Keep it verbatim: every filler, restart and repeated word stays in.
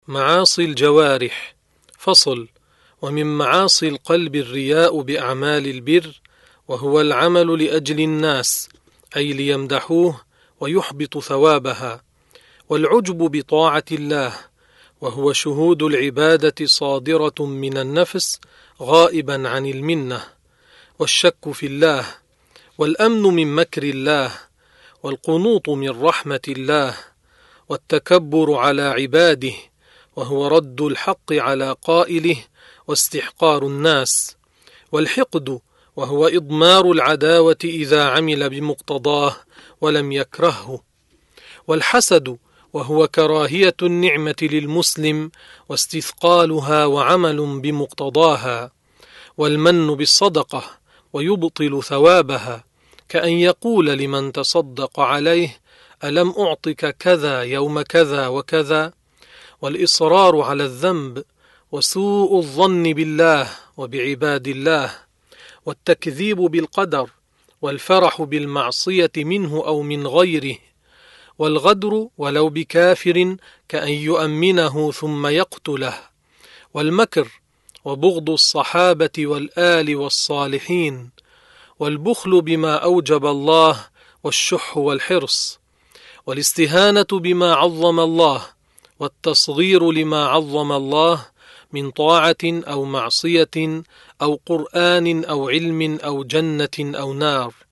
معاصي الجوارح. فصل. ومن معاصي القلب الرياء بأعمال البر، وهو العمل لأجل الناس، أي ليمدحوه ويحبط ثوابها، والعجب بطاعة الله، وهو شهود العبادة صادرة من النفس غائبا عن المنة، والشك في الله، والأمن من مكر الله، والقنوط من رحمة الله، والتكبر على عباده، وهو رد الحق على قائله واستحقار الناس، والحقد، وهو إضمار العداوة إذا عمل بمقتضاه ولم يكرهه، والحسد، وهو كراهية النعمة للمسلم واستثقالها وعمل بمقتضاها، والمن بالصدقة ويبطل ثوابها، كأن يقول لمن تصدق عليه: ألم أعطك كذا يوم كذا وكذا، والإصرار على الذنب، وسوء الظن بالله وبعباد الله، والتكذيب بالقدر، والفرح بالمعصية منه أو من غيره، والغدر ولو بكافر كأن يؤمنه ثم يقتله، والمكر، وبغض الصحابة والآل والصالحين، والبخل بما أوجب الله، والشح والحرص، والاستهانة بما عظم الله، والتصغير لما عظم الله من طاعة أو معصية أو قرآن أو علم أو جنة أو نار.